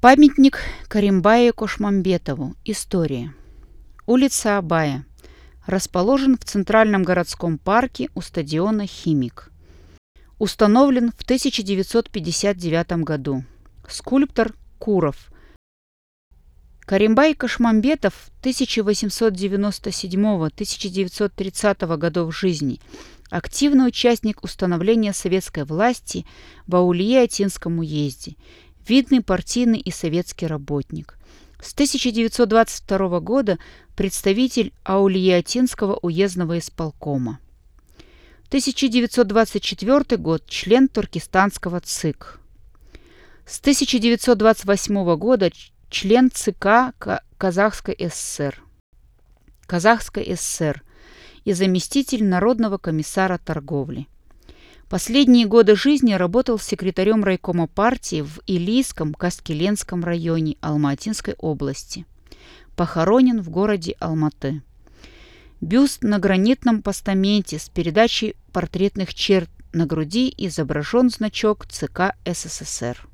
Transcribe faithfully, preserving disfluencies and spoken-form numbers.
Памятник Каримбае Кошмамбетову. История. Улица Абая. Расположен в Центральном городском парке у стадиона «Химик». Установлен в тысяча девятьсот пятьдесят девятом году. Скульптор Куров. Каримбай Кошмамбетов тысяча восемьсот девяносто седьмого — тысяча девятьсот тридцатого годов жизни. Активный участник установления советской власти в Аулие-Атинском уезде. Видный партийный и советский работник. С тысяча девятьсот двадцать второго года представитель Аулие-Атинского уездного исполкома. тысяча девятьсот двадцать четвёртый год член Туркестанского ЦИК. С тысяча девятьсот двадцать восьмого года член ЦК Казахской ССР. Казахской ССР и заместитель Народного комиссара торговли. Последние годы жизни работал секретарем райкома партии в Илийском Каскеленском районе Алма-Атинской области. Похоронен в городе Алматы. Бюст на гранитном постаменте с передачей портретных черт на груди изображен значок ЦК СССР.